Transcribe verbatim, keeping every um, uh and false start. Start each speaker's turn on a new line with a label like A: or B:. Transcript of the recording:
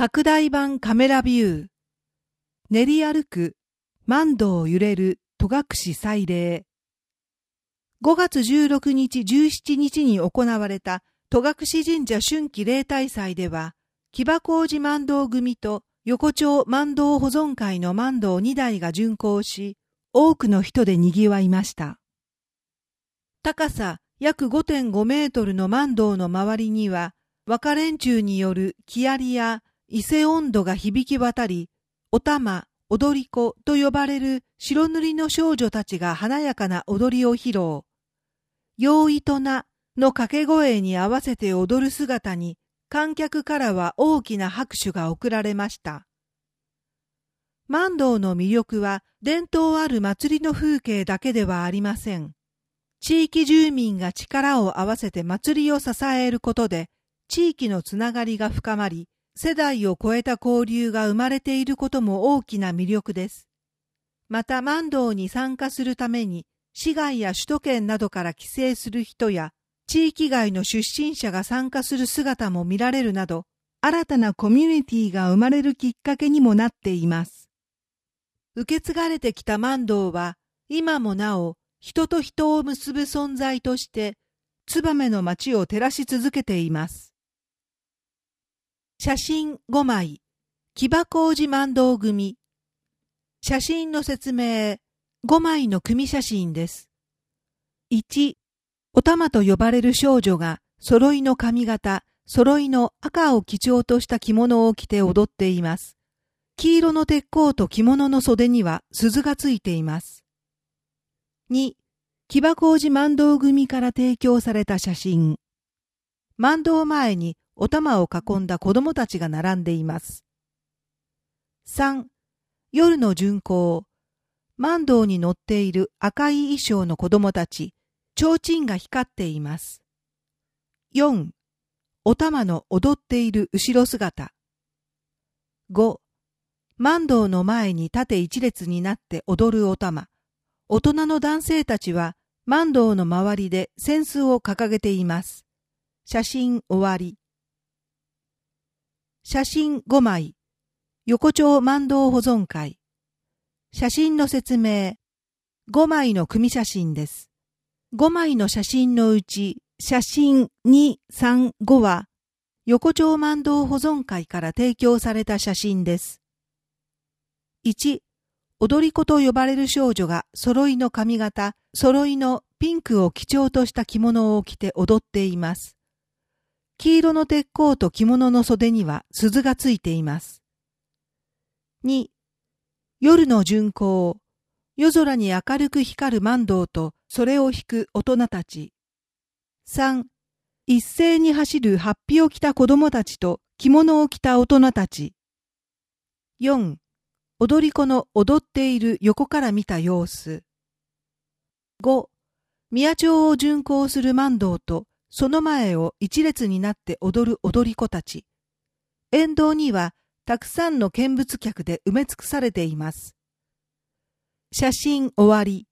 A: 拡大版カメラビュー。練り歩く、万道揺れる戸隠祭礼。ごがつじゅうろくにち、じゅうしちにちに行われた戸隠神社春季例大祭では、木場小路万道組と横丁万道保存会の万道にだいが巡行し、多くの人で賑わいました。高さ約 ごてんご メートルの万道の周りには、和歌連中による木槍や伊勢音頭が響き渡り、お玉、踊り子と呼ばれる白塗りの少女たちが華やかな踊りを披露。よういとなの掛け声に合わせて踊る姿に、観客からは大きな拍手が送られました。万道の魅力は伝統ある祭りの風景だけではありません。地域住民が力を合わせて祭りを支えることで、地域のつながりが深まり、世代を超えた交流が生まれていることも大きな魅力です。また万道に参加するために、市外や首都圏などから帰省する人や、地域外の出身者が参加する姿も見られるなど、新たなコミュニティが生まれるきっかけにもなっています。受け継がれてきた万道は、今もなお、人と人を結ぶ存在として、燕の街を照らし続けています。写真ごまい、木場小路万道組。写真の説明、ごまいの組写真です。いち、お玉と呼ばれる少女が、揃いの髪型、揃いの赤を基調とした着物を着て踊っています。黄色の鉄甲と着物の袖には鈴がついています。に、木場小路万道組から提供された写真。万道前にお玉を囲んだ子供たちが並んでいます。さん、夜の巡行。万道に乗っている赤い衣装の子供たち、提灯が光っています。よん、お玉の踊っている後ろ姿。ご、万道の前に縦一列になって踊るお玉。大人の男性たちは万道の周りで扇子を掲げています。写真終わり。写真ごまい。横丁万道保存会。写真の説明。ごまいの組写真です。ごまいの写真のうち、写真に、さん、ごは、横丁万道保存会から提供された写真です。いち、踊り子と呼ばれる少女が揃いの髪型、揃いのピンクを基調とした着物を着て踊っています。黄色の鉄甲と着物の袖には鈴がついています。に、夜の巡行。夜空に明るく光る万道とそれを引く大人たち。さん、一斉に走る法被を着た子供たちと着物を着た大人たち。よん、踊り子の踊っている横から見た様子。ご、宮町を巡行する万道とその前を一列になって踊る踊り子たち。沿道にはたくさんの見物客で埋め尽くされています。写真終わり。